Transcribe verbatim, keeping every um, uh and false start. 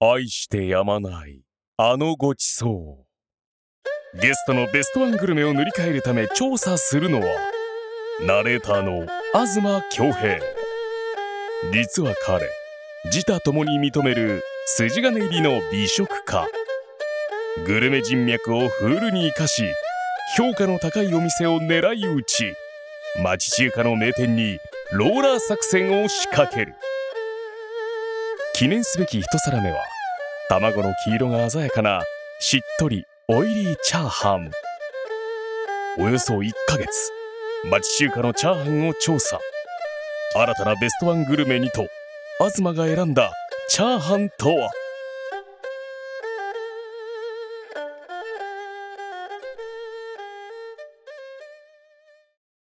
愛してやまないあのごちそう。ゲストのベストワングルメを塗り替えるため調査するのはナレーターの東恭平。実は彼、自他ともに認める筋金入りの美食家。グルメ人脈をフルに生かし、評価の高いお店を狙い撃ち、町中華の名店にローラー作戦を仕掛ける。記念すべき一皿目は卵の黄色が鮮やかなしっとりオイリーチャーハン。およそいっかげつ町中華のチャーハンを調査。新たなベストワングルメにと東が選んだチャーハンとは。